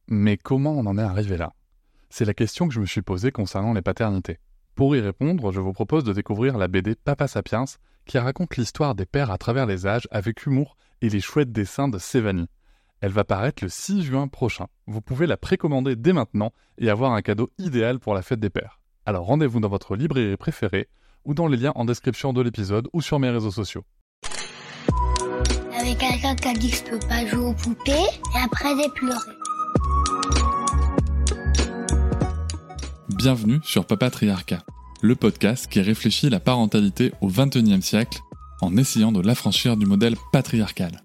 Mais comment on en est arrivé là? C'est la question que je me suis posée concernant les paternités. Pour y répondre, je vous propose de découvrir la BD Papa Sapiens, qui raconte l'histoire des pères à travers les âges avec humour et les chouettes dessins de Sévanie. Elle va paraître le 6 juin prochain. Vous pouvez la précommander dès maintenant et avoir un cadeau idéal pour la fête des pères. Alors rendez-vous dans votre librairie préférée ou dans les liens en description de l'épisode ou sur mes réseaux sociaux. Avec quelqu'un qui a dit que je peux pas jouer aux poupées et après j'ai pleuré. Bienvenue sur Papatriarcat, le podcast qui réfléchit la parentalité au XXIe siècle en essayant de l'affranchir du modèle patriarcal.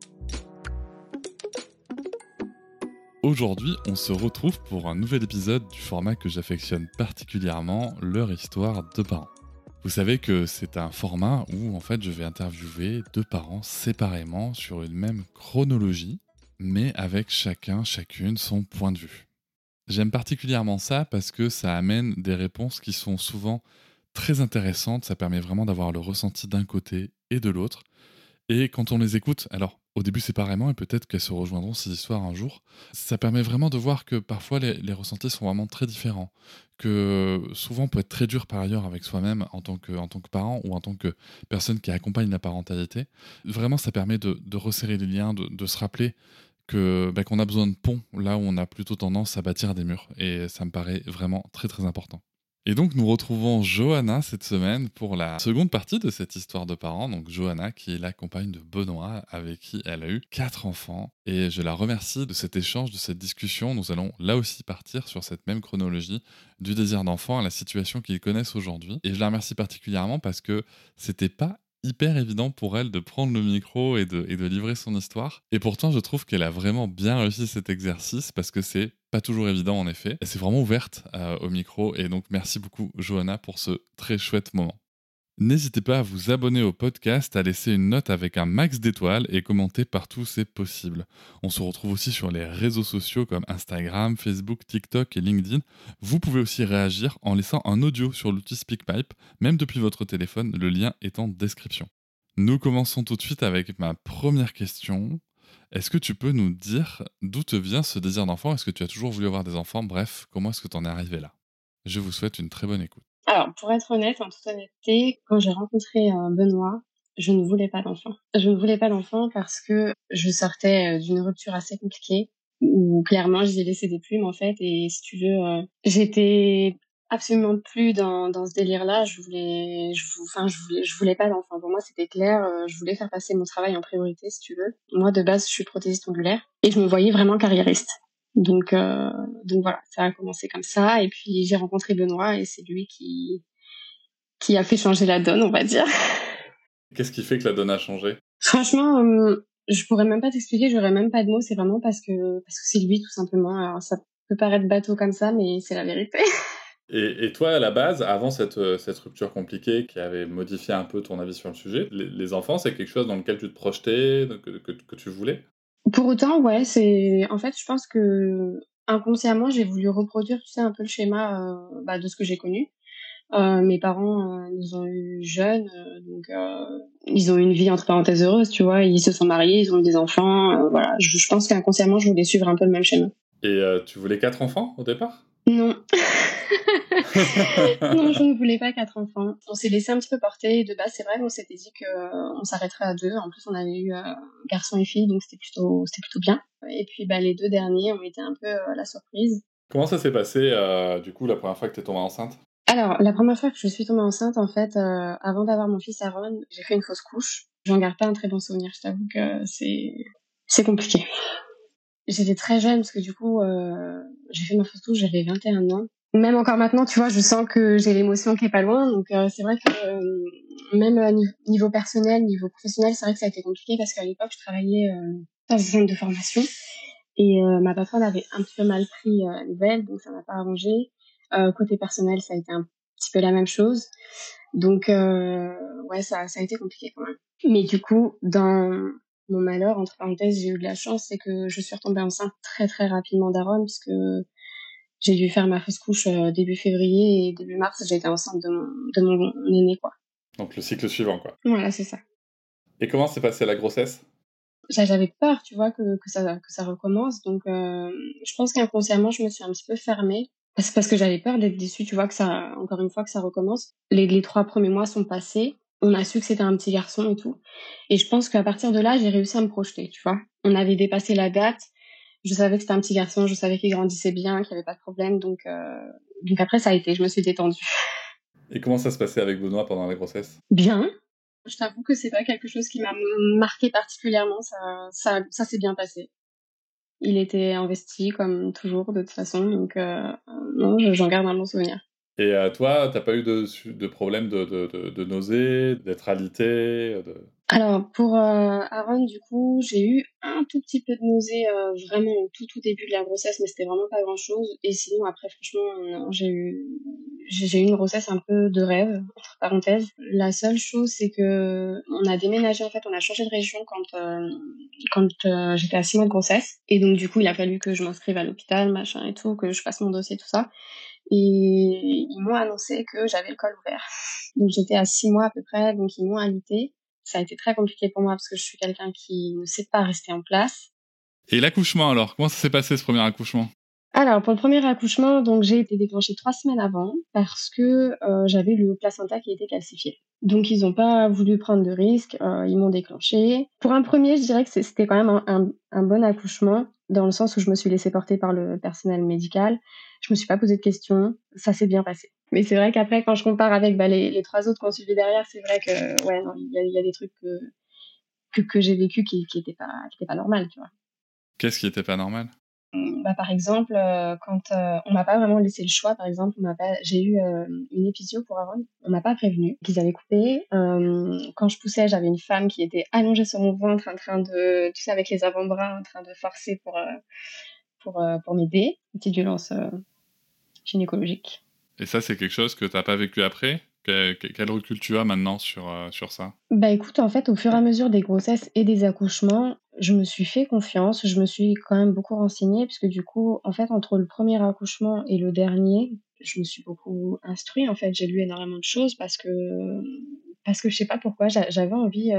Aujourd'hui, on se retrouve pour un nouvel épisode du format que j'affectionne particulièrement, leur histoire de parents. Vous savez que c'est un format où en fait je vais interviewer deux parents séparément sur une même chronologie, mais avec chacune son point de vue. J'aime particulièrement ça parce que ça amène des réponses qui sont souvent très intéressantes, ça permet vraiment d'avoir le ressenti d'un côté et de l'autre. Et quand on les écoute, alors au début séparément et peut-être qu'elles se rejoindront ces histoires un jour, ça permet vraiment de voir que parfois les ressentis sont vraiment très différents, que souvent on peut être très dur par ailleurs avec soi-même en tant que parent ou en tant que personne qui accompagne la parentalité. Vraiment ça permet de resserrer les liens, de se rappeler qu'on a besoin de ponts là où on a plutôt tendance à bâtir des murs. Et ça me paraît vraiment très très important. Et donc nous retrouvons Johanna cette semaine pour la seconde partie de cette histoire de parents. Donc Johanna qui est la compagne de Benoît avec qui elle a eu 4 enfants. Et je la remercie de cet échange, de cette discussion. Nous allons là aussi partir sur cette même chronologie du désir d'enfant à la situation qu'ils connaissent aujourd'hui. Et je la remercie particulièrement parce que c'était pas hyper évident pour elle de prendre le micro et de livrer son histoire. Et pourtant, je trouve qu'elle a vraiment bien réussi cet exercice parce que c'est pas toujours évident en effet. Elle s'est vraiment ouverte au micro et donc merci beaucoup Johanna pour ce très chouette moment. N'hésitez pas à vous abonner au podcast, à laisser une note avec un max d'étoiles et commenter partout c'est possible. On se retrouve aussi sur les réseaux sociaux comme Instagram, Facebook, TikTok et LinkedIn. Vous pouvez aussi réagir en laissant un audio sur l'outil SpeakPipe, même depuis votre téléphone, le lien est en description. Nous commençons tout de suite avec ma première question. Est-ce que tu peux nous dire d'où te vient ce désir d'enfant? Est-ce que tu as toujours voulu avoir des enfants? Bref, comment est-ce que tu en es arrivé là? Je vous souhaite une très bonne écoute. Alors, pour être honnête, en toute honnêteté, quand j'ai rencontré Benoît, je ne voulais pas d'enfant. Je ne voulais pas d'enfant parce que je sortais d'une rupture assez compliquée où clairement j'ai laissé des plumes en fait et si tu veux, j'étais absolument plus dans ce délire-là. Je voulais pas d'enfant. Pour moi, c'était clair. Je voulais faire passer mon travail en priorité, si tu veux. Moi, de base, je suis prothésiste ongulaire et je me voyais vraiment carriériste. Donc voilà, ça a commencé comme ça. Et puis j'ai rencontré Benoît et c'est lui qui a fait changer la donne, on va dire. Qu'est-ce qui fait que la donne a changé? Franchement, je pourrais même pas t'expliquer, j'aurais même pas de mots. C'est vraiment parce que c'est lui tout simplement. Alors ça peut paraître bateau comme ça, mais c'est la vérité. Et toi, à la base, avant cette rupture compliquée qui avait modifié un peu ton avis sur le sujet, les enfants, c'est quelque chose dans lequel tu te projetais, que tu voulais? Pour autant, ouais, en fait, je pense que inconsciemment, j'ai voulu reproduire, tu sais, un peu le schéma de ce que j'ai connu. Mes parents nous ont eu jeunes, donc ils ont eu une vie entre parenthèses heureuse, tu vois. Ils se sont mariés, ils ont eu des enfants. Voilà, je pense qu'inconsciemment, je voulais suivre un peu le même schéma. Et tu voulais 4 enfants au départ? Non. Non, je ne voulais pas 4 enfants. On s'est laissé un petit peu porter. De base, c'est vrai, on s'était dit que on s'arrêterait à 2. En plus, on avait eu garçon et fille, donc c'était plutôt bien. Et puis, les 2 derniers ont été un peu la surprise. Comment ça s'est passé, du coup, la première fois que tu es tombée enceinte? Alors, la première fois que je suis tombée enceinte, en fait, avant d'avoir mon fils Aaron, j'ai fait une fausse couche. J'en garde pas un très bon souvenir, je t'avoue que c'est compliqué. J'étais très jeune parce que du coup, j'ai fait ma fausse couche, j'avais 21 ans. Même encore maintenant, tu vois, je sens que j'ai l'émotion qui est pas loin. Donc, c'est vrai que même niveau personnel, niveau professionnel, c'est vrai que ça a été compliqué parce qu'à l'époque, je travaillais dans un centre de formation et ma patronne avait un petit peu mal pris la nouvelle, donc ça m'a pas arrangé. Côté personnel, ça a été un petit peu la même chose. Donc, ouais, ça a été compliqué quand même. Mais du coup, dans mon malheur, entre parenthèses, j'ai eu de la chance, c'est que je suis retombée enceinte très très rapidement d'Aaron, puisque j'ai dû faire ma fausse couche début février et début mars, j'ai été enceinte de mon aîné, quoi. Donc le cycle suivant, quoi. Voilà, c'est ça. Et comment s'est passée la grossesse? J'avais peur, tu vois, que ça recommence. Donc, je pense qu'inconsciemment, je me suis un petit peu fermée. Parce que j'avais peur d'être déçue, tu vois, encore une fois, que ça recommence. Les 3 premiers mois sont passés. On a su que c'était un petit garçon et tout. Et je pense qu'à partir de là, j'ai réussi à me projeter, tu vois. On avait dépassé la date. Je savais que c'était un petit garçon. Je savais qu'il grandissait bien, qu'il n'y avait pas de problème. Donc après, ça a été. Je me suis détendue. Et comment ça se passait avec Benoît pendant la grossesse? Bien. Je t'avoue que c'est pas quelque chose qui m'a marqué particulièrement. Ça s'est bien passé. Il était investi comme toujours de toute façon, donc non, j'en garde un bon souvenir. Et toi, t'as pas eu de problème de nausée, d'être alité, Alors pour Aaron, du coup, j'ai eu un tout petit peu de nausée vraiment au tout début de la grossesse, mais c'était vraiment pas grand-chose. Et sinon après, franchement, non, j'ai eu une grossesse un peu de rêve, entre parenthèses. La seule chose, c'est que on a déménagé, en fait, on a changé de région quand j'étais à 6 mois de grossesse. Et donc, du coup, il a fallu que je m'inscrive à l'hôpital, machin et tout, que je fasse mon dossier, tout ça. Et ils m'ont annoncé que j'avais le col ouvert. Donc, j'étais à 6 mois à peu près, donc ils m'ont alitée. Ça a été très compliqué pour moi parce que je suis quelqu'un qui ne sait pas rester en place. Et l'accouchement alors, comment ça s'est passé ce premier accouchement? Alors, pour le premier accouchement, donc j'ai été déclenchée 3 semaines avant parce que j'avais le placenta qui était calcifié. Donc, ils n'ont pas voulu prendre de risques, ils m'ont déclenchée. Pour un premier, je dirais que c'était quand même un bon accouchement, dans le sens où je me suis laissée porter par le personnel médical. Je me suis pas posé de questions, ça s'est bien passé. Mais c'est vrai qu'après, quand je compare avec les 3 autres qui ont suivi derrière, c'est vrai que ouais, non, il y a des trucs que j'ai vécu qui étaient pas normales, tu vois. Qu'est-ce qui était pas normal? Bah, par exemple, quand on m'a pas vraiment laissé le choix, par exemple, j'ai eu une épisio pour Aaron, on m'a pas prévenu qu'ils allaient couper. Quand je poussais, j'avais une femme qui était allongée sur mon ventre en train de, tu sais, avec les avant-bras, en train de forcer pour m'aider. Une petite violence gynécologique. Et ça, c'est quelque chose que t'as pas vécu après? Quel recul tu as maintenant sur ça? Bah écoute, en fait, au fur et à mesure des grossesses et des accouchements, je me suis fait confiance, je me suis quand même beaucoup renseignée, puisque du coup, en fait, entre le premier accouchement et le dernier, je me suis beaucoup instruite, en fait, j'ai lu énormément de choses parce que je sais pas pourquoi, j'avais envie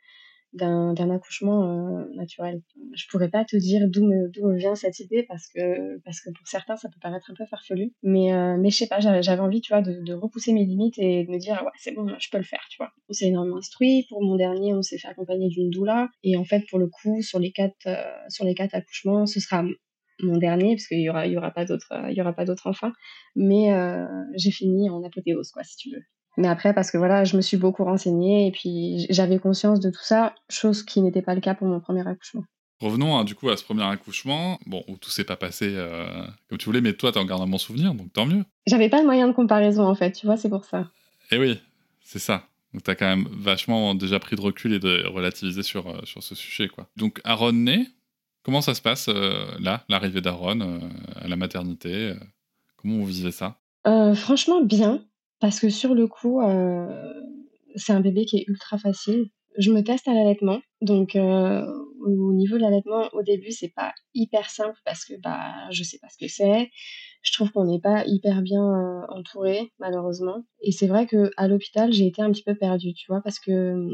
d'un accouchement naturel. Je pourrais pas te dire d'où me vient cette idée parce que pour certains ça peut paraître un peu farfelu, mais je sais pas, j'avais envie, tu vois, de repousser mes limites et de me dire ouais c'est bon, je peux le faire, tu vois. On s'est énormément instruit. Pour mon dernier, on s'est fait accompagner d'une doula et en fait pour le coup sur les quatre accouchements, ce sera mon dernier parce qu'il y aura pas d'autres enfants, mais j'ai fini en apothéose quoi si tu veux. Mais après, parce que voilà, je me suis beaucoup renseignée et puis j'avais conscience de tout ça, chose qui n'était pas le cas pour mon premier accouchement. Revenons du coup à ce premier accouchement, bon, où tout s'est pas passé comme tu voulais, mais toi, t'en gardes un bon souvenir, donc tant mieux. J'avais pas de moyen de comparaison en fait, tu vois, c'est pour ça. Et oui, c'est ça. Donc t'as quand même vachement déjà pris de recul et de relativiser sur ce sujet, quoi. Donc Aaron naît, comment ça se passe là, l'arrivée d'Aaron à la maternité comment vous vivez ça? Franchement, bien, parce que sur le coup, c'est un bébé qui est ultra facile. Je me teste à l'allaitement, donc au niveau de l'allaitement, au début, c'est pas hyper simple parce que bah, je sais pas ce que c'est. Je trouve qu'on n'est pas hyper bien entouré, malheureusement. Et c'est vrai que à l'hôpital, j'ai été un petit peu perdue, tu vois, parce que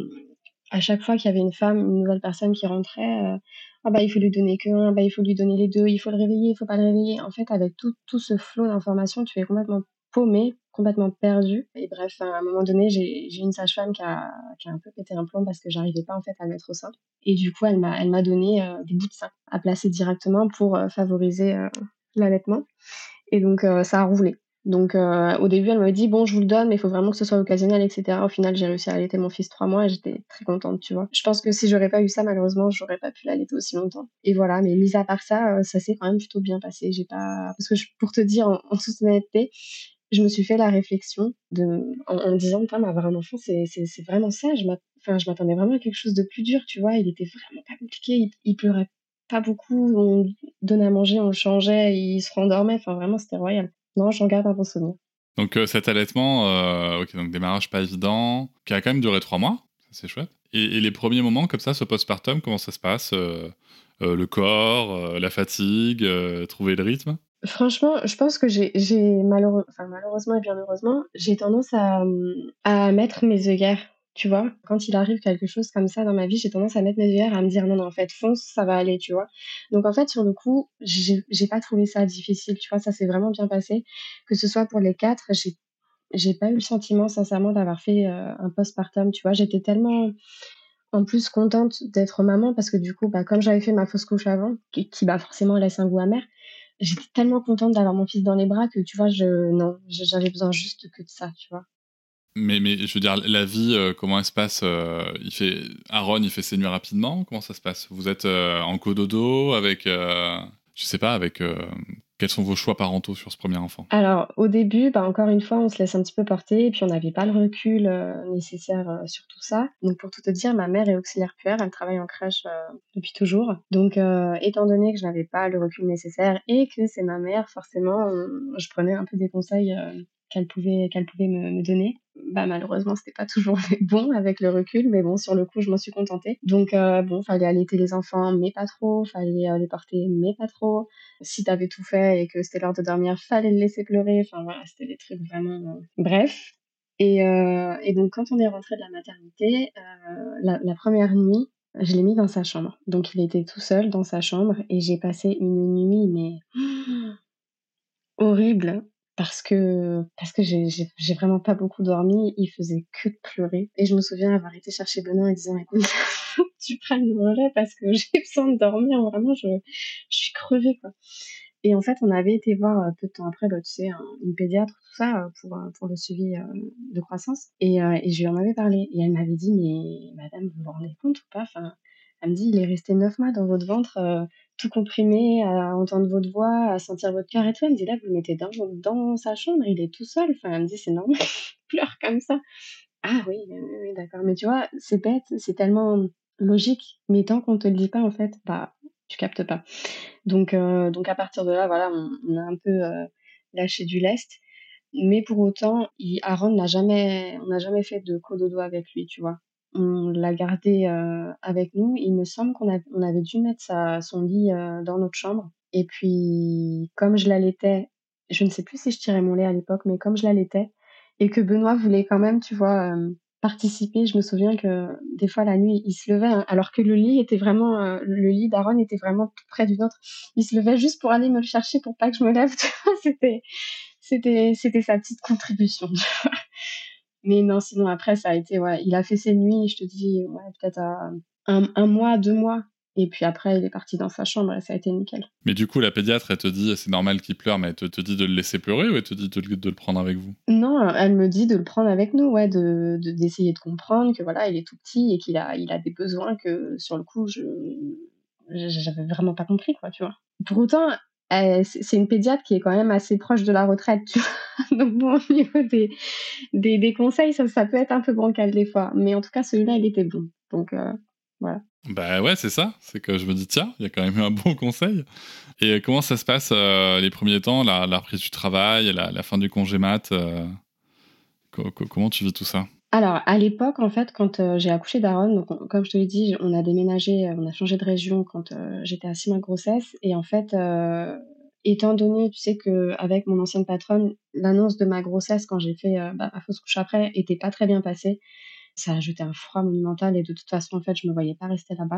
à chaque fois qu'il y avait une femme, une nouvelle personne qui rentrait, ah bah il faut lui donner qu'un, bah il faut lui donner les deux, il faut le réveiller, il faut pas le réveiller. En fait, avec tout ce flot d'informations, tu es complètement paumé, complètement perdu. Et bref, à un moment donné, j'ai une sage-femme qui a un peu pété un plomb parce que j'arrivais pas en fait à le mettre au sein. Et du coup, elle m'a donné des bouts de sein à placer directement pour favoriser l'allaitement. Et donc, ça a roulé. Donc, au début, elle m'avait dit: «Bon, je vous le donne, mais il faut vraiment que ce soit occasionnel et cetera». Au final, j'ai réussi à allaiter mon fils 3 mois et j'étais très contente, tu vois? Je pense que si j'aurais pas eu ça, malheureusement, j'aurais pas pu l'allaiter aussi longtemps et voilà, mais mis à part ça, ça s'est quand même plutôt bien passé. J'ai pas parce que pour te dire en toute honnêteté, je me suis fait la réflexion en me disant: «Putain, mais avoir un enfant, c'est vraiment ça». Je m'attendais vraiment à quelque chose de plus dur, tu vois? Il était vraiment pas compliqué, il pleurait pas beaucoup, on donnait à manger, on le changeait, il se rendormait, enfin vraiment c'était royal. Non, j'en garde un bon souvenir. Donc cet allaitement, ok, donc démarrage pas évident, qui a quand même duré 3 mois, ça, c'est chouette. Et les premiers moments comme ça, ce postpartum, comment ça se passe le corps, la fatigue, trouver le rythme? Franchement, je pense que malheureusement et bien heureusement, j'ai tendance à mettre mes œillères tu vois? Quand il arrive quelque chose comme ça dans ma vie, j'ai tendance à mettre mes œillères, à me dire: «Non, non, en fait, fonce, ça va aller», tu vois? Donc en fait, sur le coup, j'ai pas trouvé ça difficile, tu vois? Ça s'est vraiment bien passé. Que ce soit pour les 4, j'ai pas eu le sentiment sincèrement d'avoir fait, un postpartum, tu vois? J'étais tellement en plus contente d'être maman parce que du coup, bah, comme j'avais fait ma fausse couche avant, qui, bah, forcément laisse un goût amer, j'étais tellement contente d'avoir mon fils dans les bras que tu vois, non, j'avais besoin juste que de ça, tu vois? Mais je veux dire, la vie, comment elle se passe Aaron, il fait ses nuits rapidement? Comment ça se passe? Vous êtes en cododo avec, je sais pas, avec. Quels sont vos choix parentaux sur ce premier enfant? Alors, au début, bah, encore une fois, on se laisse un petit peu porter et puis on n'avait pas le recul, nécessaire, sur tout ça. Donc pour tout te dire, ma mère est auxiliaire puère, elle travaille en crèche, depuis toujours. Donc étant donné que je n'avais pas le recul nécessaire et que c'est ma mère, forcément, je prenais un peu des conseils, qu'elle pouvait me donner. Bah, malheureusement, c'était pas toujours les bons avec le recul, mais bon, sur le coup, je m'en suis contentée. Donc bon, fallait allaiter les enfants, mais pas trop, fallait, les porter, mais pas trop. Si t'avais tout fait et que c'était l'heure de dormir, fallait le laisser pleurer. Enfin voilà, c'était des trucs vraiment, bref. Et donc quand on est rentré de la maternité, la 1re nuit, je l'ai mis dans sa chambre. Donc il était tout seul dans sa chambre et j'ai passé une nuit, mais horrible parce que j'ai vraiment pas beaucoup dormi. Il faisait que de pleurer et je me souviens avoir été chercher Benoît en disant: «Écoute, faut que tu prennes le relais parce que j'ai besoin de dormir, vraiment je suis crevée, quoi». Et en fait, on avait été voir, peu de temps après, bah, tu sais, une pédiatre, tout ça, pour le suivi, de croissance et je lui en avais parlé et elle m'avait dit: «Mais madame, vous vous rendez compte ou pas? Enfin», elle me dit: «Il est resté 9 mois dans votre ventre, tout comprimé, à entendre votre voix, à sentir votre cœur et tout». Elle me dit: «Là, vous le mettez dans sa chambre, il est tout seul». Enfin, elle me dit: «C'est normal qu'il pleure comme ça». Ah oui, oui, oui, oui, d'accord. Mais tu vois, c'est bête, c'est tellement logique, mais tant qu'on te le dit pas, en fait, bah, tu captes pas. Donc à partir de là, voilà, on a un peu, lâché du lest. Mais pour autant, Aaron on n'a jamais fait de cododo avec lui, tu vois? On l'a gardé, avec nous. Il me semble on avait dû mettre son lit, dans notre chambre et puis comme je l'allaitais, je ne sais plus si je tirais mon lait à l'époque, mais comme je l'allaitais et que Benoît voulait quand même, tu vois, participer, je me souviens que des fois la nuit, il se levait, hein, alors que le lit d'Aaron était vraiment tout près du nôtre. Il se levait juste pour aller me le chercher pour pas que je me lève, tu vois? C'était sa petite contribution. Mais non, sinon après ça a été, ouais, il a fait ses nuits, je te dis, ouais, peut-être à 1 mois, 2 mois et puis après il est parti dans sa chambre et ça a été nickel. Mais du coup, la pédiatre, elle te dit c'est normal qu'il pleure, mais elle te dit de le laisser pleurer ou elle te dit de le prendre avec vous? Non, elle me dit de le prendre avec nous, ouais, d'essayer de comprendre que voilà, il est tout petit et il a des besoins que sur le coup j'avais vraiment pas compris, quoi, tu vois? Pour autant, c'est une pédiatre qui est quand même assez proche de la retraite, tu vois? Donc bon, au niveau des conseils, ça peut être un peu bancal des fois, mais en tout cas celui-là, il était bon. Donc voilà. Bah ouais, c'est ça. C'est que je me dis, tiens, il y a quand même eu un bon conseil. Et comment ça se passe les premiers temps, la reprise du travail, la fin du congé mat comment tu vis tout ça? Alors à l'époque, en fait, quand, j'ai accouché d'Aaron, donc comme je te l'ai dit, on a déménagé, on a changé de région quand, j'étais à 6 mois de grossesse et en fait, étant donné, tu sais, qu'avec mon ancienne patronne, l'annonce de ma grossesse quand j'ai fait, bah, ma fausse couche après était pas très bien passée. Ça a ajouté un froid monumental et de toute façon, en fait, je me voyais pas rester là-bas.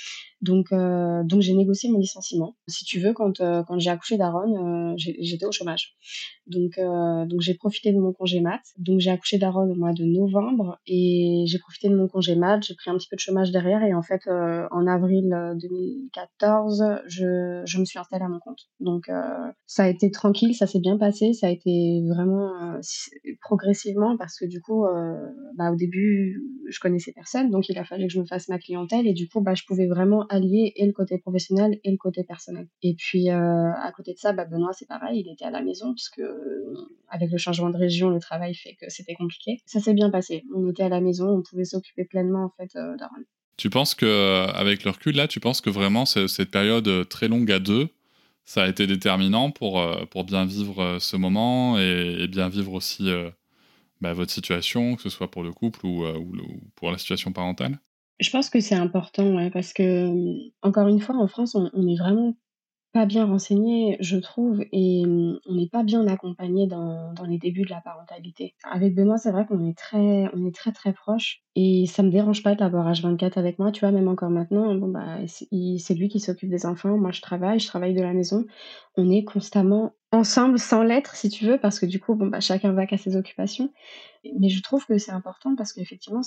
Donc j'ai négocié mon licenciement. Si tu veux, quand j'ai accouché d'Aaron, j'étais au chômage. Donc j'ai profité de mon congé mat. Donc j'ai accouché d'Aaron au mois de novembre et j'ai profité de mon congé mat. J'ai pris un petit peu de chômage derrière et en fait, en avril, 2014, je me suis installée à mon compte. Donc ça a été tranquille, ça s'est bien passé. Ça a été vraiment, progressivement parce que du coup, bah, au début, je connaissais personne, donc il a fallu que je me fasse ma clientèle et du coup, bah, je pouvais vraiment allier et le côté professionnel et le côté personnel. Et puis, à côté de ça, bah, Benoît, c'est pareil, il était à la maison parce que, avec le changement de région, le travail fait que c'était compliqué. Ça s'est bien passé. On était à la maison, on pouvait s'occuper pleinement, en fait, d'Aaron. Tu penses que, avec le recul, là, tu penses que vraiment cette période très longue à deux, ça a été déterminant pour bien vivre ce moment et bien vivre aussi bah, votre situation, que ce soit pour le couple ou pour la situation parentale? Je pense que c'est important, ouais, parce que, encore une fois, en France, on est vraiment pas bien renseigné, je trouve, et on n'est pas bien accompagné dans les débuts de la parentalité. Avec Benoît, c'est vrai qu'on est très, très proches et ça me dérange pas de l'avoir H24 avec moi, tu vois? Même encore maintenant, bon, bah, c'est lui qui s'occupe des enfants, moi je travaille de la maison. On est constamment ensemble sans l'être, si tu veux, parce que du coup, bon, bah, chacun va qu'à ses occupations. Mais je trouve que c'est important parce qu'effectivement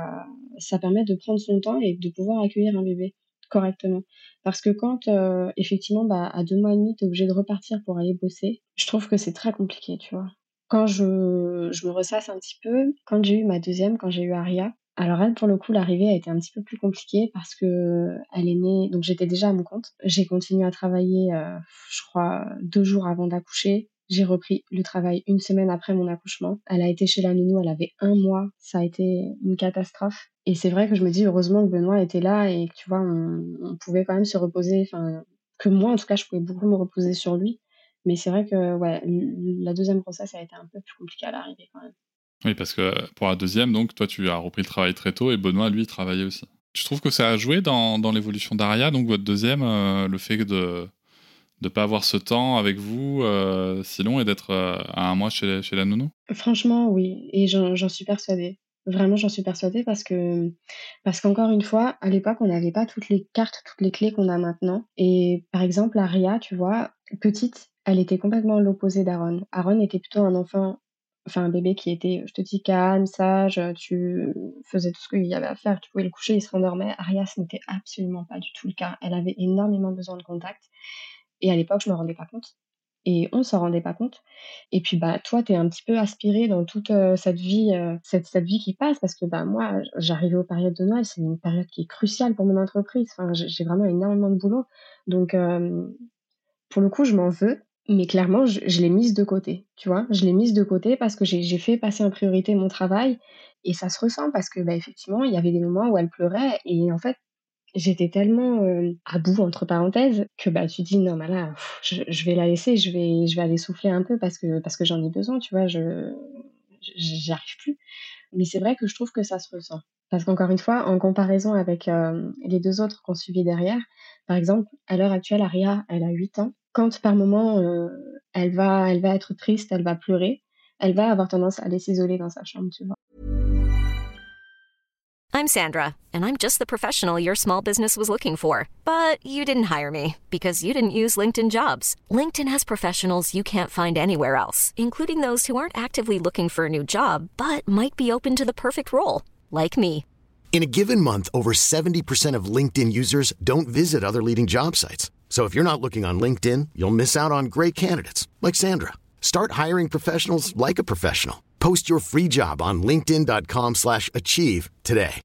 ça permet de prendre son temps et de pouvoir accueillir un bébé correctement. Parce que quand, effectivement, bah, à 2 mois et demi, tu es obligé de repartir pour aller bosser, je trouve que c'est très compliqué, tu vois? Quand je me ressasse un petit peu, quand j'ai eu ma deuxième, quand j'ai eu Aria, alors elle, pour le coup, l'arrivée a été un petit peu plus compliquée parce qu'elle est née, donc j'étais déjà à mon compte. J'ai continué à travailler, je crois 2 jours avant d'accoucher. J'ai repris le travail une semaine après mon accouchement. Elle a été chez la nounou, elle avait 1 mois, ça a été une catastrophe et c'est vrai que je me dis heureusement que Benoît était là et que, tu vois, on pouvait quand même se reposer, enfin, que moi, en tout cas, je pouvais beaucoup me reposer sur lui. Mais c'est vrai que, ouais, la deuxième grossesse a été un peu plus compliquée à l'arrivée quand même. Oui, parce que pour la deuxième, donc, toi, tu as repris le travail très tôt et Benoît, lui, travaillait aussi. Tu trouves que ça a joué dans l'évolution d'Aria, donc votre deuxième, le fait de ne pas avoir ce temps avec vous si long et d'être à 1 mois chez la nounou? Franchement, oui, et j'en suis persuadée. Vraiment, j'en suis persuadée parce qu'encore une fois, à l'époque, on n'avait pas toutes les cartes, toutes les clés qu'on a maintenant et par exemple, Aria, tu vois, petite, elle était complètement l'opposé d'Aaron. Aaron était plutôt un enfant, enfin un bébé qui était, je te dis, calme, sage, tu faisais tout ce qu'il y avait à faire, tu pouvais le coucher, il se rendormait. Aria, ce n'était absolument pas du tout le cas. Elle avait énormément besoin de contact et à l'époque, je me rendais pas compte et on s'en rendait pas compte. Et puis, bah, toi, tu es un petit peu aspiré dans toute, cette vie, cette vie qui passe parce que, bah, moi, j'arrivais aux périodes de Noël, c'est une période qui est cruciale pour mon entreprise. Enfin, j'ai vraiment énormément de boulot. Donc, pour le coup, je m'en veux, mais clairement, je l'ai mise de côté, tu vois? Je l'ai mise de côté parce que j'ai fait passer en priorité mon travail et ça se ressent parce que, bah, effectivement, il y avait des moments où elle pleurait et en fait, j'étais tellement, «à bout» entre parenthèses que, bah, tu dis: «Non, mais là, je vais la laisser, je vais aller souffler un peu parce que j'en ai besoin», tu vois? J'y arrive plus. Mais c'est vrai que je trouve que ça se ressent. Parce qu'encore une fois, en comparaison avec, les 2 autres qu'on suivit derrière, par exemple, à l'heure actuelle, Aria, elle a 8 ans. Quand par moment, elle va être triste, elle va pleurer, elle va avoir tendance à aller s'isoler dans sa chambre, tu vois? I'm Sandra, and I'm just the professional your small business was looking for. But you didn't hire me because you didn't use LinkedIn Jobs. LinkedIn has professionals you can't find anywhere else, including those who aren't actively looking for a new job, but might be open to the perfect role, like me. In a given month, over 70% of LinkedIn users don't visit other leading job sites. So if you're not looking on LinkedIn, you'll miss out on great candidates like Sandra. Start hiring professionals like a professional. Post your free job on linkedin.com/achieve today.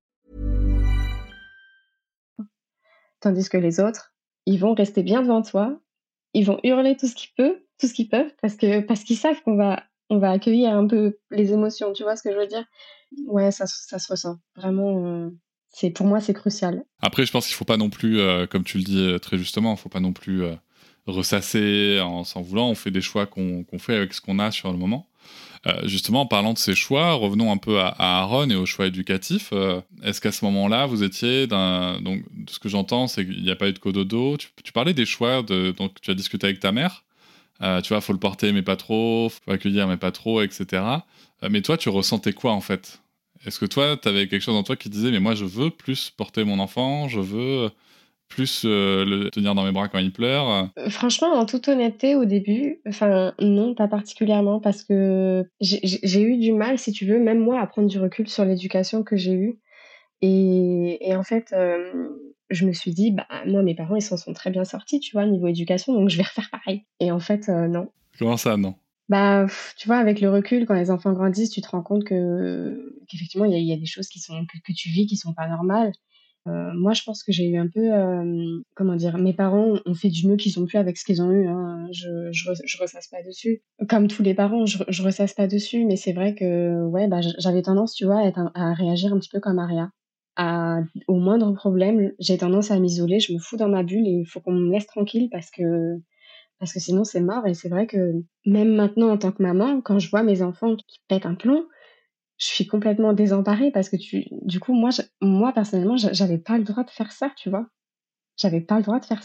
Tandis que les autres, ils vont rester bien devant toi, ils vont hurler tout ce qu'ils peuvent parce qu'ils savent on va accueillir un peu les émotions, tu vois ce que je veux dire? Ouais, ça se ressent. Vraiment, c'est pour moi, c'est crucial. Après, je pense qu'il faut pas non plus, comme tu le dis très justement, il faut pas non plus ressasser en s'en voulant. On fait des choix qu'on fait avec ce qu'on a sur le moment. Justement, en parlant de ces choix, revenons un peu à Aaron et aux choix éducatifs. Est-ce qu'à ce moment-là, vous étiez donc, ce que j'entends, c'est qu'il n'y a pas eu de cododo. Tu parlais des choix donc tu as discuté avec ta mère. Tu vois, faut le porter mais pas trop, faut accueillir mais pas trop, etc. Mais toi, tu ressentais quoi en fait? Est-ce que toi, tu avais quelque chose en toi qui disait mais moi, je veux plus porter mon enfant, je veux plus le tenir dans mes bras quand il pleure? Franchement, en toute honnêteté, au début, enfin, non, pas particulièrement parce que j'ai eu du mal, si tu veux, même moi, à prendre du recul sur l'éducation que j'ai eue et en fait, je me suis dit: «Bah, moi, mes parents, ils s'en sont très bien sortis, tu vois, niveau éducation, donc je vais refaire pareil» et en fait, non. Comment ça, non? Bah, tu vois, avec le recul, quand les enfants grandissent, tu te rends compte qu'effectivement, il y a des choses qui sont que tu vis qui sont pas normales. Moi, je pense que j'ai eu un peu, comment dire? Mes parents ont fait du mieux qu'ils ont pu avec ce qu'ils ont eu, hein, je ressasse pas dessus. Comme tous les parents, je ressasse pas dessus, mais c'est vrai que, ouais, bah, j'avais tendance, tu vois, à réagir un petit peu comme Aria. Au moindre problème, j'ai tendance à m'isoler, je me fous dans ma bulle et il faut qu'on me laisse tranquille parce que sinon c'est mort et c'est vrai que même maintenant en tant que maman, quand je vois mes enfants qui pètent un plomb, je suis complètement désemparée parce que du coup, moi personnellement, j'avais pas le droit de faire ça, tu vois? J'avais pas le droit de faire ça.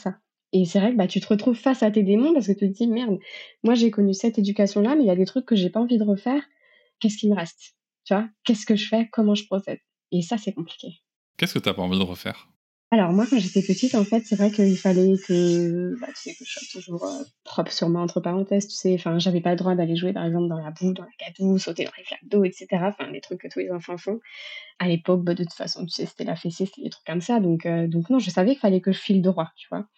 Et c'est vrai que tu te retrouves face à tes démons parce que tu te dis merde, moi j'ai connu cette éducation-là, mais il y a des trucs que j'ai pas envie de refaire. Qu'est-ce qui me reste? Tu vois? Qu'est-ce que je fais? Comment je procède? Et ça, c'est compliqué. Qu'est-ce que t'as pas envie de refaire? Alors moi, quand j'étais petite, en fait, c'est vrai qu'il fallait que, tu sais, que je sois toujours propre sur moi, entre parenthèses, tu sais. Enfin, j'avais pas le droit d'aller jouer, par exemple, dans la boue, dans la gadoue, sauter dans les flaques d'eau, etc. Enfin, les trucs que tous les enfants font. À l'époque, de toute façon, tu sais, c'était la fessée, c'était des trucs comme ça. Donc non, je savais qu'il fallait que je file droit, tu vois.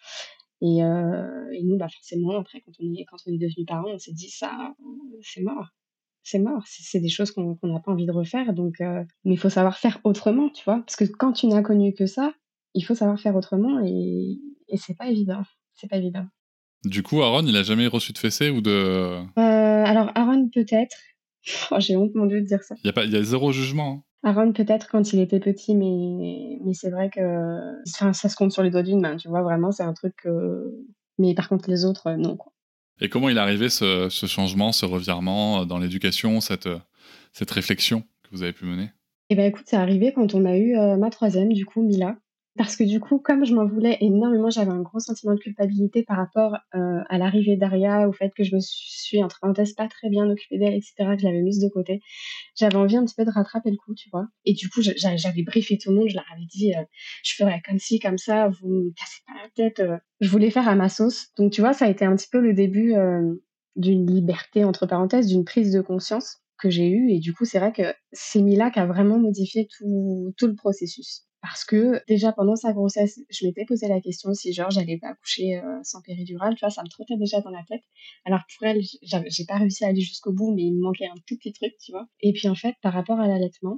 Et nous, forcément, après, quand on est devenus parents, on s'est dit ça, c'est mort. C'est mort. C'est des choses qu'on n'a pas envie de refaire. Mais il faut savoir faire autrement, tu vois. Parce que quand tu n'as connu que ça, il faut savoir faire autrement et c'est pas évident. C'est pas évident. Du coup, Aaron, il a jamais reçu de fessée ou de... Alors, Aaron, peut-être. Oh, j'ai honte, mon Dieu, de dire ça. Il y a zéro jugement. Hein. Aaron, peut-être quand il était petit, mais c'est vrai que ça se compte sur les doigts d'une main, tu vois. Vraiment, c'est un truc que... Mais par contre, les autres, non, quoi. Et comment il est arrivé ce changement, ce revirement dans l'éducation, cette réflexion que vous avez pu mener? Eh ben écoute, c'est arrivé quand on a eu ma troisième, du coup, Mila. Parce que du coup, comme je m'en voulais énormément, j'avais un gros sentiment de culpabilité par rapport à l'arrivée d'Aria, au fait que je me suis, entre parenthèses, pas très bien occupée d'elle, etc., que je l'avais mise de côté. J'avais envie un petit peu de rattraper le coup, tu vois. Et du coup, j'avais briefé tout le monde, je leur avais dit, je ferais comme ci, comme ça, vous me cassez pas la tête. Je voulais faire à ma sauce. Donc, tu vois, ça a été un petit peu le début d'une liberté, entre parenthèses, d'une prise de conscience que j'ai eue. Et du coup, c'est vrai que c'est Mila qui a vraiment modifié tout le processus. Parce que déjà pendant sa grossesse, je m'étais posé la question si genre j'allais pas accoucher sans péridurale, tu vois, ça me trottait déjà dans la tête. Alors pour elle, j'ai pas réussi à aller jusqu'au bout, mais il me manquait un tout petit truc, tu vois. Et puis en fait, par rapport à l'allaitement,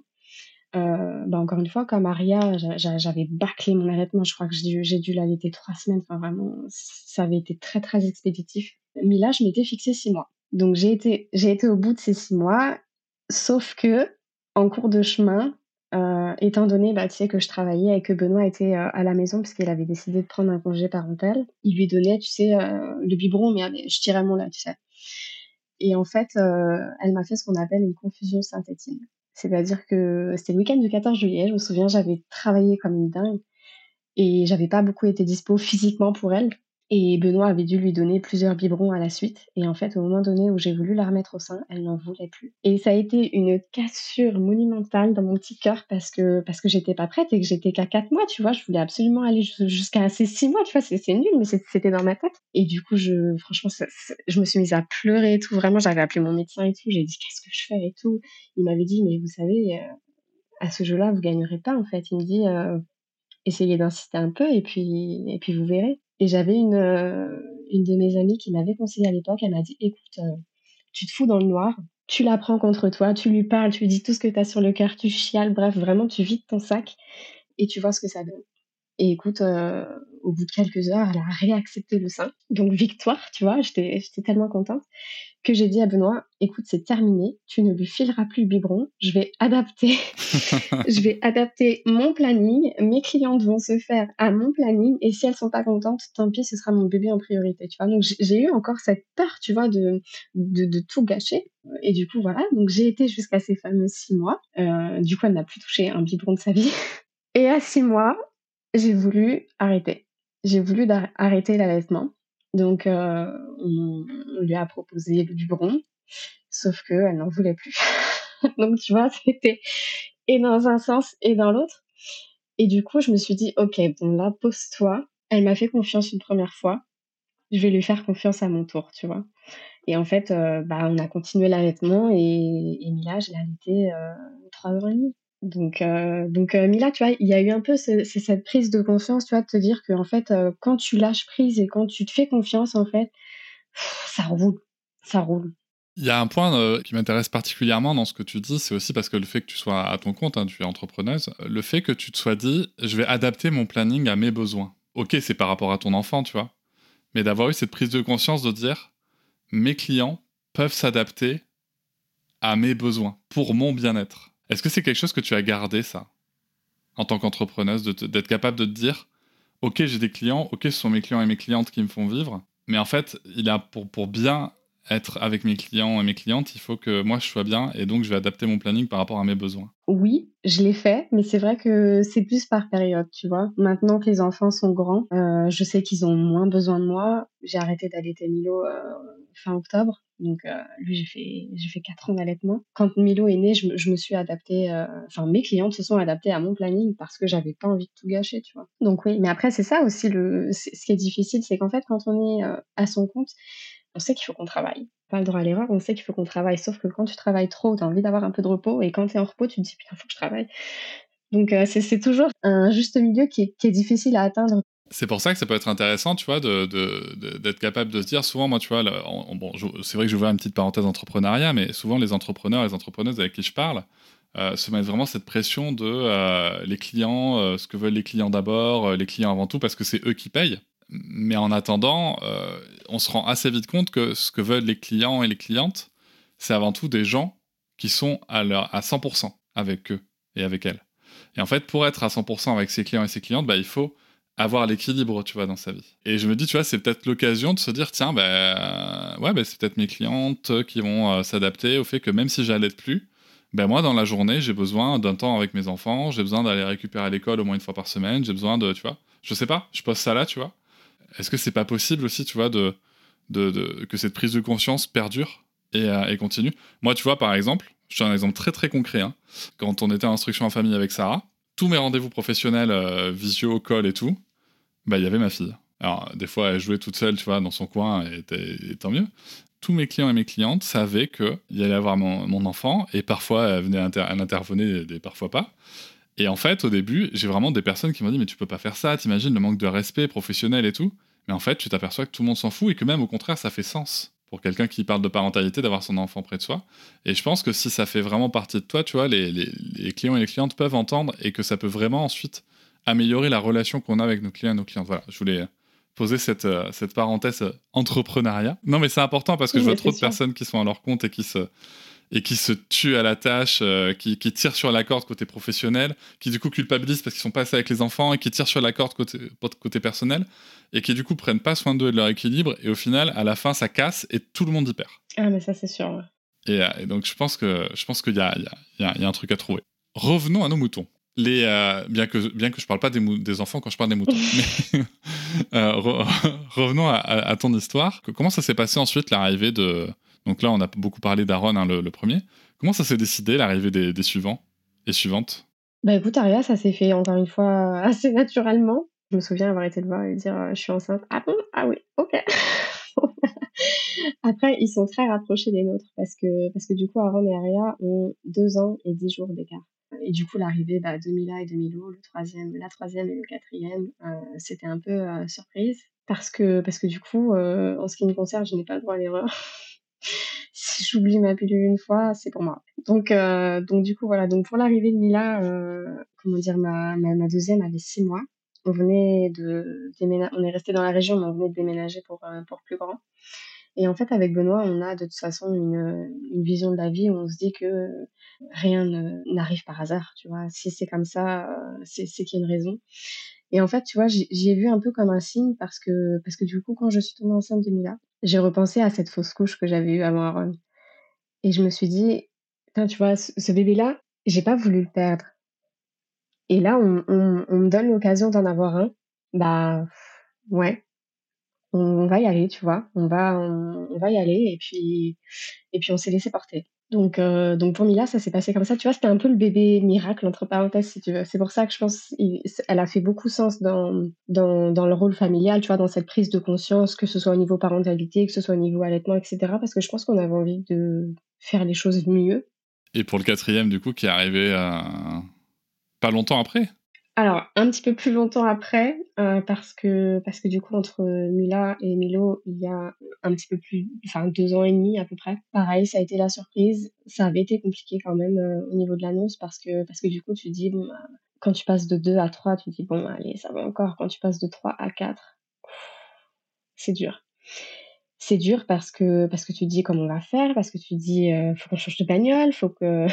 encore une fois, comme Aria, j'avais bâclé mon allaitement. Je crois que j'ai dû l'allaiter 3 semaines. Enfin vraiment, ça avait été très très expéditif. Mais là, je m'étais fixé 6 mois. Donc j'ai été au bout de ces 6 mois, sauf que en cours de chemin, étant donné, tu sais, que je travaillais et que Benoît était à la maison parce qu'il avait décidé de prendre un congé parental, il lui donnait, tu sais, le biberon, mais je tirais mon lait, tu sais. Et en fait, elle m'a fait ce qu'on appelle une confusion synthétique. C'est-à-dire que c'était le week-end du 14 juillet, je me souviens, j'avais travaillé comme une dingue et j'avais pas beaucoup été dispo physiquement pour elle. Et Benoît avait dû lui donner plusieurs biberons à la suite. Et en fait, au moment donné où j'ai voulu la remettre au sein, elle n'en voulait plus. Et ça a été une cassure monumentale dans mon petit cœur parce que j'étais pas prête et que j'étais qu'à 4 mois, tu vois. Je voulais absolument aller jusqu'à ces 6 mois, tu vois. C'est nul, mais c'était dans ma tête. Et du coup, franchement, je me suis mise à pleurer et tout. Vraiment, j'avais appelé mon médecin et tout. J'ai dit, qu'est-ce que je fais et tout. Il m'avait dit, mais vous savez, à ce jeu-là, vous gagnerez pas, en fait. Il me dit, essayez d'insister un peu et puis vous verrez. Et j'avais une de mes amies qui m'avait conseillé à l'époque, elle m'a dit: «Écoute, tu te fous dans le noir, tu la prends contre toi, tu lui parles, tu lui dis tout ce que tu as sur le cœur, tu chiales, bref, vraiment tu vides ton sac et tu vois ce que ça donne». Et écoute, au bout de quelques heures, elle a réaccepté le sein. Donc victoire, tu vois? J'étais tellement contente que j'ai dit à Benoît: «Écoute, c'est terminé, tu ne lui fileras plus le biberon, je vais adapter je vais adapter mon planning, mes clientes vont se faire à mon planning et si elles sont pas contentes, tant pis, ce sera mon bébé en priorité», tu vois? Donc j'ai eu encore cette peur, tu vois, de tout gâcher et du coup, voilà, donc j'ai été jusqu'à ces fameux 6 mois. Du coup, elle n'a plus touché un biberon de sa vie et à 6 mois, j'ai voulu arrêter. J'ai voulu arrêter l'allaitement. Donc, on lui a proposé le biberon, sauf qu'elle n'en voulait plus. Donc, tu vois, c'était et dans un sens et dans l'autre. Et du coup, je me suis dit, OK, bon, là, pose-toi. Elle m'a fait confiance une première fois. Je vais lui faire confiance à mon tour, tu vois. Et en fait, on a continué l'allaitement et Mila, je l'ai allaitée 3 ans et demi. Donc Mila, tu vois, il y a eu un peu c'est cette prise de conscience, tu vois, de te dire qu'en fait, quand tu lâches prise et quand tu te fais confiance, en fait, ça roule, ça roule. Il y a un point qui m'intéresse particulièrement dans ce que tu dis, c'est aussi parce que le fait que tu sois à ton compte, hein, tu es entrepreneuse, le fait que tu te sois dit, je vais adapter mon planning à mes besoins. Ok, c'est par rapport à ton enfant, tu vois, mais d'avoir eu cette prise de conscience de dire, mes clients peuvent s'adapter à mes besoins, pour mon bien-être. Est-ce que c'est quelque chose que tu as gardé, ça, en tant qu'entrepreneuse, d'être capable de te dire, ok, j'ai des clients, ok, ce sont mes clients et mes clientes qui me font vivre, mais en fait, il a pour bien être avec mes clients et mes clientes, il faut que moi je sois bien et donc je vais adapter mon planning par rapport à mes besoins. Oui, je l'ai fait, mais c'est vrai que c'est plus par période, tu vois. Maintenant que les enfants sont grands, je sais qu'ils ont moins besoin de moi. J'ai arrêté d'allaiter Milo fin octobre, donc lui j'ai fait 4 ans d'allaitement. Quand Milo est né, je me suis adaptée, enfin mes clientes se sont adaptées à mon planning parce que j'avais pas envie de tout gâcher, tu vois. Donc oui, mais après c'est ça aussi ce qui est difficile, c'est qu'en fait quand on est à son compte, on sait qu'il faut qu'on travaille. Pas le droit à l'erreur, on sait qu'il faut qu'on travaille. Sauf que quand tu travailles trop, tu as envie d'avoir un peu de repos. Et quand tu es en repos, tu te dis, putain, faut que je travaille. Donc, c'est toujours un juste milieu qui est difficile à atteindre. C'est pour ça que ça peut être intéressant, tu vois, d'être capable de se dire, souvent, moi, tu vois, c'est vrai que j'ouvre une petite parenthèse entrepreneuriat, mais souvent les entrepreneurs, les entrepreneuses avec qui je parle, se mettent vraiment cette pression de les clients, ce que veulent les clients d'abord, les clients avant tout, parce que c'est eux qui payent. Mais en attendant, on se rend assez vite compte que ce que veulent les clients et les clientes, c'est avant tout des gens qui sont à 100% avec eux et avec elles. Et en fait, pour être à 100% avec ses clients et ses clientes, il faut avoir l'équilibre, tu vois, dans sa vie. Et je me dis, tu vois, c'est peut-être l'occasion de se dire, tiens, c'est peut-être mes clientes qui vont s'adapter au fait que même si j'allaite plus, moi, dans la journée, j'ai besoin d'un temps avec mes enfants, j'ai besoin d'aller récupérer à l'école au moins une fois par semaine, j'ai besoin de, tu vois, je sais pas, je pose ça là, tu vois. Est-ce que c'est pas possible aussi, tu vois, que cette prise de conscience perdure et continue? Moi, tu vois, par exemple, je te donne un exemple très très concret. Hein. Quand on était en instruction en famille avec Sarah, tous mes rendez-vous professionnels, visio, call et tout, il y avait ma fille. Alors, des fois, elle jouait toute seule, tu vois, dans son coin, et tant mieux. Tous mes clients et mes clientes savaient qu'il y allait avoir mon enfant, et parfois, elle intervenait, et parfois pas. Et en fait, au début, j'ai vraiment des personnes qui m'ont dit « Mais tu peux pas faire ça, t'imagines le manque de respect professionnel et tout ?» Mais en fait, tu t'aperçois que tout le monde s'en fout, et que même, au contraire, ça fait sens pour quelqu'un qui parle de parentalité d'avoir son enfant près de soi. Et je pense que si ça fait vraiment partie de toi, tu vois, les clients et les clientes peuvent entendre, et que ça peut vraiment ensuite améliorer la relation qu'on a avec nos clients et nos clientes. Voilà, je voulais poser cette parenthèse entrepreneuriat. Non, mais c'est important parce que je vois trop de personnes qui sont à leur compte et qui se tuent à la tâche, qui tirent sur la corde côté professionnel, qui du coup culpabilisent parce qu'ils sont pas assez avec les enfants et qui tirent sur la corde côté personnel et qui du coup prennent pas soin d'eux et de leur équilibre et au final, à la fin, ça casse et tout le monde y perd. Ah, mais ça, c'est sûr. Ouais. Et donc, je pense qu'il y a un truc à trouver. Revenons à nos moutons. Bien que je parle pas des enfants quand je parle des moutons. Mais revenons à ton histoire. Comment ça s'est passé ensuite l'arrivée de... Donc là, on a beaucoup parlé d'Aaron, hein, le premier. Comment ça s'est décidé, l'arrivée des suivants et suivantes? Écoute, Aria, ça s'est fait encore une fois assez naturellement. Je me souviens avoir été le voir et dire je suis enceinte. Ah bon? Ah oui, ok. Après, ils sont très rapprochés des nôtres parce que du coup, Aaron et Aria ont 2 ans et 10 jours d'écart. Et du coup, l'arrivée de Mila et de Milo, la troisième et le quatrième, c'était un peu surprise parce que du coup, en ce qui me concerne, je n'ai pas le droit à l'erreur. Si j'oublie ma pilule une fois, c'est pour moi. Donc du coup, voilà. Donc pour l'arrivée de Mila, comment dire, ma deuxième avait 6 mois. On venait de déménager, on est resté dans la région, mais on venait de déménager pour plus grand. Et en fait, avec Benoît, on a de toute façon une vision de la vie où on se dit que rien n'arrive par hasard, tu vois. Si c'est comme ça, c'est qu'il y a une raison. Et en fait, tu vois, j'y ai vu un peu comme un signe parce que du coup, quand je suis tombée enceinte de Mila, j'ai repensé à cette fausse couche que j'avais eue avant Aaron. Et je me suis dit, putain, tu vois, ce bébé-là, j'ai pas voulu le perdre. Et là, on me donne l'occasion d'en avoir un. Ouais, on va y aller, tu vois. On va y aller et puis on s'est laissé porter. Donc pour Mila, ça s'est passé comme ça. Tu vois, c'était un peu le bébé miracle, entre parenthèses, si tu veux. C'est pour ça que je pense elle a fait beaucoup sens dans le rôle familial, tu vois, dans cette prise de conscience, que ce soit au niveau parentalité, que ce soit au niveau allaitement, etc. Parce que je pense qu'on avait envie de faire les choses mieux. Et pour le quatrième, du coup, qui est arrivé pas longtemps après? Alors, un petit peu plus longtemps après, parce que du coup, entre Mila et Milo, il y a un petit peu plus, enfin 2 ans et demi à peu près. Pareil, ça a été la surprise. Ça avait été compliqué quand même au niveau de l'annonce parce que du coup, tu te dis, bon, quand tu passes de 2 à 3, tu te dis, bon, allez, ça va encore. Quand tu passes de 3 à 4, c'est dur. C'est dur parce que tu te dis: «Comment on va faire?» Parce que tu te dis: «Faut qu'on change de bagnole, faut que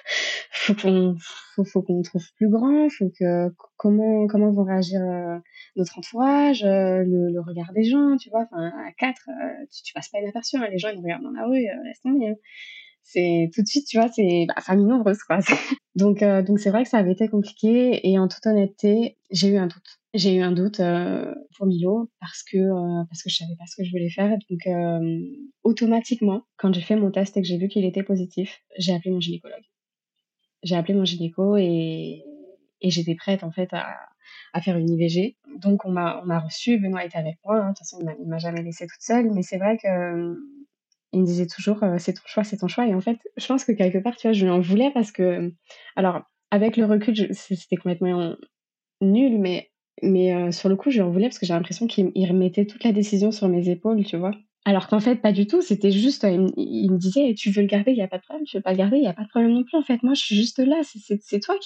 faut qu'on trouve plus grand, faut que comment vont réagir, notre entourage, le regard des gens?» Tu vois? Enfin, à 4, tu passes pas inaperçu, hein. Les gens, ils nous regardent dans la rue, laisse tomber, hein. C'est tout de suite, tu vois, c'est, bah, famille nombreuse, quoi. Donc c'est vrai que ça avait été compliqué et en toute honnêteté, j'ai eu un doute. J'ai eu un doute, pour Milo parce que je savais pas ce que je voulais faire donc automatiquement, quand j'ai fait mon test et que j'ai vu qu'il était positif, j'ai appelé mon gynécologue. J'ai appelé mon gynéco et j'étais prête, en fait, à faire une IVG. Donc on m'a reçue, Benoît était avec moi, hein. De toute façon, il m'a jamais laissée toute seule, mais c'est vrai que, il me disait toujours, «C'est ton choix, c'est ton choix» et en fait, je pense que quelque part, tu vois, je lui en voulais parce que alors avec le recul, c'était complètement nul, mais sur le coup, je lui en voulais parce que j'ai l'impression qu'il remettait toute la décision sur mes épaules, tu vois? Alors qu'en fait, pas du tout, c'était juste, il me disait: «Tu veux le garder, il y a pas de problème, tu veux pas le garder, il y a pas de problème non plus, en fait. Moi, je suis juste là, c'est toi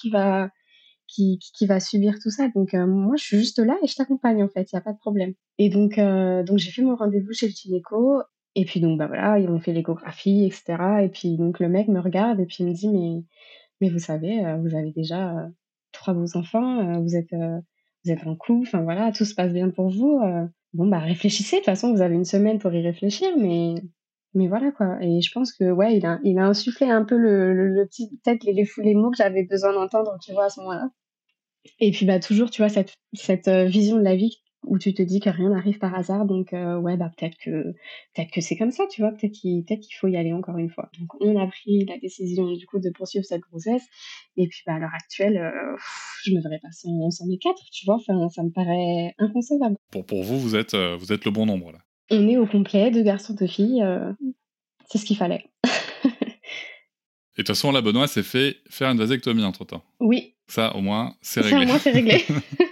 qui va subir tout ça, donc moi, je suis juste là et je t'accompagne, en fait, il y a pas de problème» et donc j'ai fait mon rendez-vous chez le gynéco et puis donc bah, voilà, ils m'ont fait l'échographie et cetera et puis donc le mec me regarde et puis il me dit: «Mais vous savez, vous avez déjà, 3 beaux enfants, vous êtes en couple, enfin voilà, tout se passe bien pour vous, bon bah réfléchissez, de toute façon vous avez une semaine pour y réfléchir, mais voilà quoi» et je pense que ouais, il a insufflé un peu le petit peut-être les mots que j'avais besoin d'entendre, tu vois, à ce moment-là. Et puis, bah, toujours, tu vois, cette vision de la vie où tu te dis que rien n'arrive par hasard donc ouais, bah, peut-être que c'est comme ça, tu vois? Peut-être qu'il faut y aller encore une fois. Donc on a pris la décision, du coup, de poursuivre cette grossesse et puis, bah, à l'heure actuelle, je me verrais pas sans mes 4, tu vois? Enfin, ça me paraît inconcevable. Pour vous, vous êtes le bon nombre, là. On est au complet, 2 garçons, 2 filles, c'est ce qu'il fallait. Et de toute façon, là, Benoît s'est fait faire une vasectomie entre-temps. Oui, Ça, au moins, c'est ça, au réglé. moins, c'est réglé.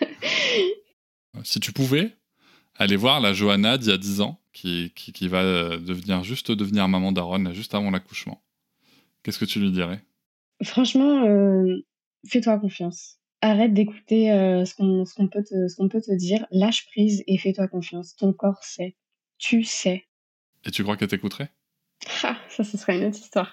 Si tu pouvais aller voir la Johanna d'il y a 10 ans, qui va devenir maman d'Aaron, là, juste avant l'accouchement, qu'est-ce que tu lui dirais? Franchement, fais-toi confiance. Arrête d'écouter, ce qu'on peut te dire. Lâche prise et fais-toi confiance. Ton corps sait. Tu sais. Et tu crois qu'elle t'écouterait? Ah, ça, ce serait une autre histoire.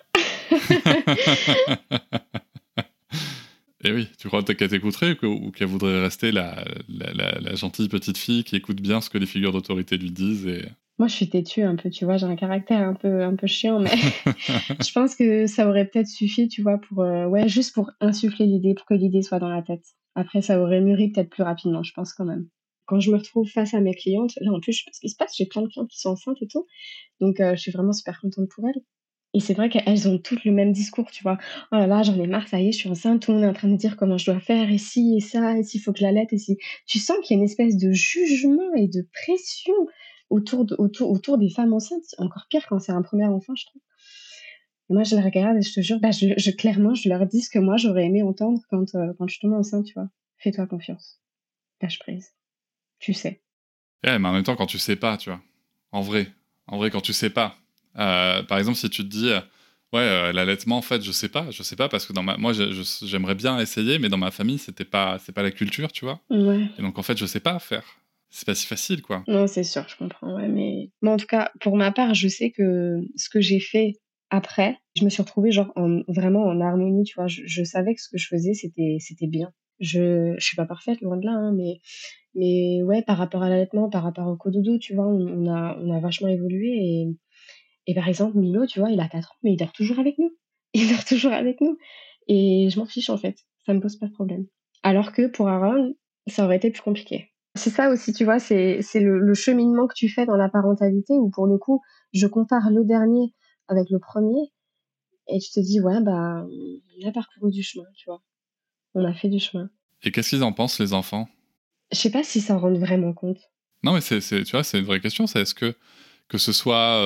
Et oui, tu crois qu'elle t'écouterait ou qu'elle voudrait rester la gentille petite fille qui écoute bien ce que les figures d'autorité lui disent et... Moi, je suis têtue un peu, tu vois? J'ai un caractère un peu chiant, mais je pense que ça aurait peut-être suffi, tu vois, pour, ouais, juste pour insuffler l'idée, pour que l'idée soit dans la tête. Après, ça aurait mûri peut-être plus rapidement, je pense quand même. Quand je me retrouve face à mes clientes, là, en plus, je sais pas ce qui se passe, j'ai plein de clientes qui sont enceintes et tout, donc je suis vraiment super contente pour elles et c'est vrai qu'elles ont toutes le même discours, tu vois? «Oh là là, j'en ai marre, ça y est, je suis enceinte, tout le monde est en train de me dire comment je dois faire et ci et ça et s'il faut que je l'allaite et si» tu sens qu'il y a une espèce de jugement et de pression autour des femmes enceintes, encore pire quand c'est un premier enfant, je trouve. Et moi, je les regarde et je te jure, bah, clairement, je leur dis ce que moi, j'aurais aimé entendre quand je tombe enceinte, tu vois? «Fais-toi confiance, lâche prise, tu sais». Ouais, mais en même temps, quand tu sais pas, tu vois. En vrai, quand tu sais pas. Par exemple, si tu te dis, ouais, l'allaitement, en fait, je sais pas parce que moi, j'aimerais bien essayer, mais dans ma famille, c'est pas la culture, tu vois. Ouais. Et donc, en fait, je sais pas faire. C'est pas si facile, quoi. Non, c'est sûr, je comprends, ouais, mais en tout cas, pour ma part, je sais que ce que j'ai fait après, je me suis retrouvée genre vraiment en harmonie, tu vois? Je savais que ce que je faisais, c'était bien. Je suis pas parfaite, loin de là, hein, mais ouais, par rapport à l'allaitement, par rapport au cododo, tu vois, on a vachement évolué et par exemple, Milo, tu vois, il a 4 ans, mais il dort toujours avec nous. Il dort toujours avec nous et je m'en fiche, en fait, ça me pose pas de problème. Alors que pour Aaron, ça aurait été plus compliqué. C'est ça aussi, tu vois, c'est le cheminement que tu fais dans la parentalité où pour le coup, je compare le dernier avec le premier et tu te dis: «Ouais, bah, on a parcouru du chemin», tu vois? On a fait du chemin. Et qu'est-ce qu'ils en pensent, les enfants? Je sais pas s'ils s'en rendent vraiment compte. Non, mais tu vois, c'est une vraie question. C'est est-ce que ce soit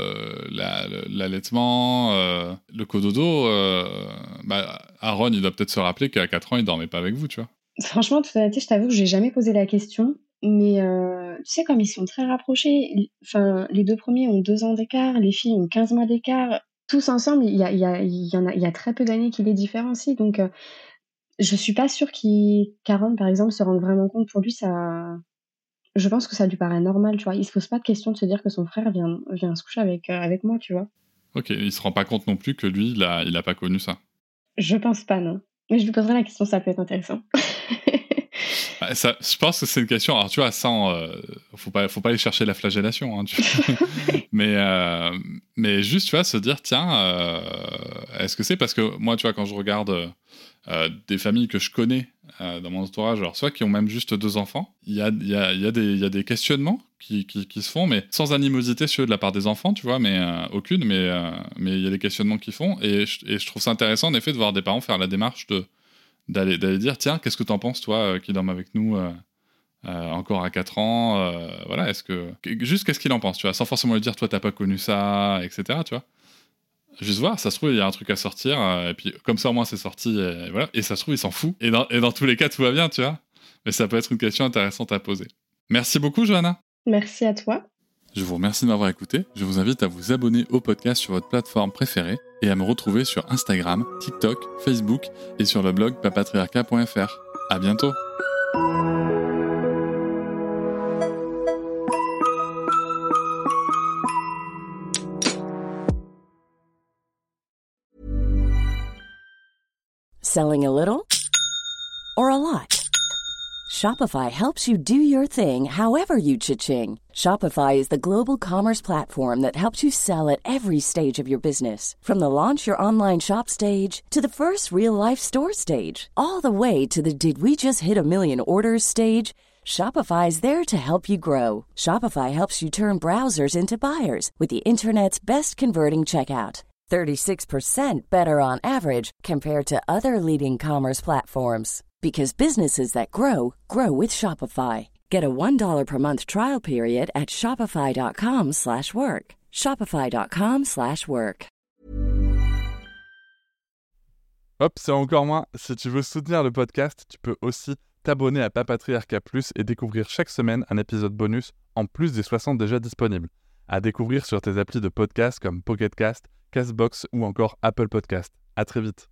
l'allaitement, le cododo, bah, Aaron, il doit peut-être se rappeler qu'à 4 ans, il dormait pas avec vous, tu vois. Franchement, toute honnêteté, je t'avoue que j'ai jamais posé la question, mais tu sais, comme ils sont très rapprochés, enfin, les 2 premiers ont 2 ans d'écart, les filles ont 15 mois d'écart. Tous ensemble, il y a très peu d'années qui les différencient, donc je suis pas sûre qu'Aaron, par exemple, se rende vraiment compte. Pour lui, ça Je pense que ça lui paraît normal, tu vois. Il se pose pas de question de se dire que son frère vient se coucher avec moi, tu vois. Ok, il se rend pas compte non plus que lui, il a pas connu ça. Je pense pas, non. Mais je lui poserai la question, ça peut être intéressant. Ça, je pense que c'est une question. Alors, tu vois, sans, faut pas aller chercher la flagellation, hein, mais juste, tu vois, se dire, tiens, est-ce que c'est parce que moi, tu vois, quand je regarde des familles que je connais dans mon entourage, alors soit qui ont même juste 2 enfants, il y a des questionnements qui se font, mais sans animosité de la part des enfants, tu vois, mais aucune, mais il y a des questionnements qui font, et je trouve ça intéressant en effet de voir des parents faire la démarche d'aller dire, tiens, qu'est-ce que t'en penses, toi, qui dorme avec nous encore à 4 ans, voilà, juste qu'est-ce qu'il en pense, tu vois, sans forcément lui dire, toi, t'as pas connu ça, etc., tu vois. Juste voir, ça se trouve, il y a un truc à sortir, et puis comme ça, au moins, c'est sorti, et voilà, et ça se trouve, il s'en fout, et dans tous les cas, tout va bien, tu vois, mais ça peut être une question intéressante à poser. Merci beaucoup, Johanna. Merci à toi. Je vous remercie de m'avoir écouté. Je vous invite à vous abonner au podcast sur votre plateforme préférée et à me retrouver sur Instagram, TikTok, Facebook et sur le blog papatriarca.fr. À bientôt. Selling a little or a lot? Shopify helps you do your thing however you cha-ching. Shopify is the global commerce platform that helps you sell at every stage of your business. From the launch your online shop stage to the first real-life store stage, all the way to the did we just hit a million orders stage. Shopify is there to help you grow. Shopify helps you turn browsers into buyers with the internet's best converting checkout. 36% better on average compared to other leading commerce platforms. Because businesses that grow, grow with Shopify. Get a $1 per month trial period at shopify.com/work. Shopify.com/work. Hop, c'est encore moins. Si tu veux soutenir le podcast, tu peux aussi t'abonner à Papatriarca Plus et découvrir chaque semaine un épisode bonus en plus des 60 déjà disponibles. À découvrir sur tes applis de podcast comme Pocket Cast, Castbox ou encore Apple Podcast. À très vite.